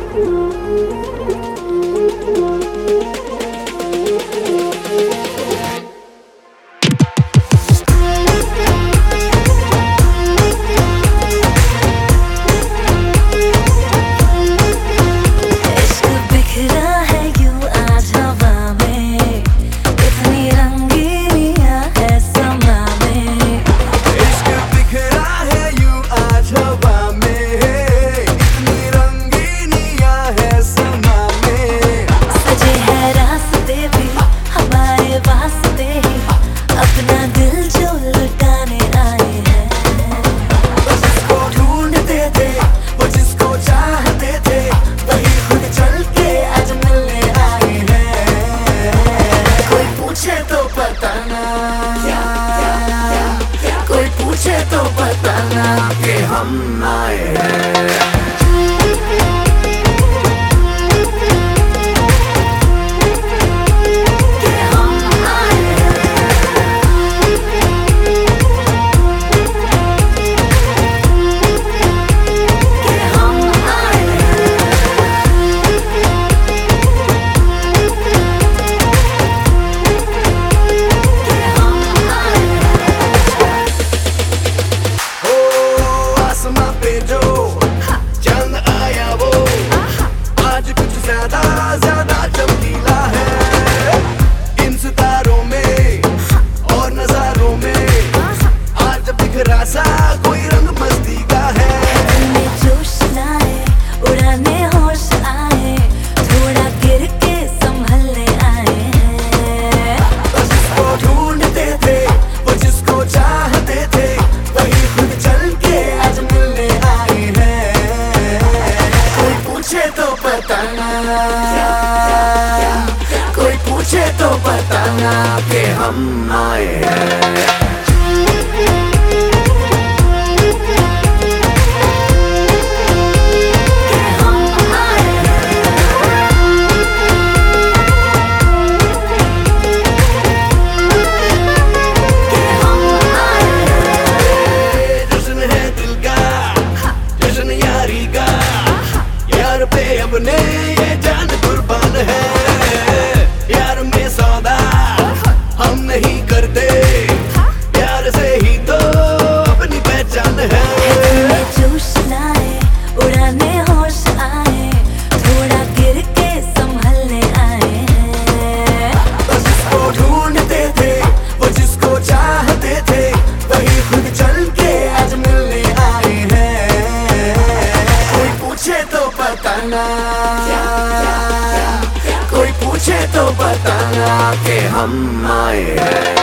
कोई पूछे तो बताना कि हम आए हैं। ज्यादा चमकीला है इन सितारों में और नजारों में, आज बिखरा सा कोई रंग मस्ती का है। जोश लाए उड़ाने होश आए, थोड़ा गिर के संभलने आए हैं। जिसको ढूंढते थे वो जिसको चाहते थे, वही खुद चल के आज मिलने आए हैं। कोई पूछे तो बताना, कोई पूछे तो बताना कि हम आए हैं। जश्न है दिल का, जश्न यारी का, यार पे अपने ये जान कुर्बान है। यार में सौदा हम नहीं करते, प्यार से ही तो अपनी पहचान है। जोश लाए उड़ाने होश आए, थोड़ा गिर के संभलने आए हैं। जिसको ढूंढते थे वो जिसको चाहते थे, वही खुद चल के आज मिलने आए हैं। कोई पूछे तो बताना, कोई पूछे तो बताना कि हम आए हैं।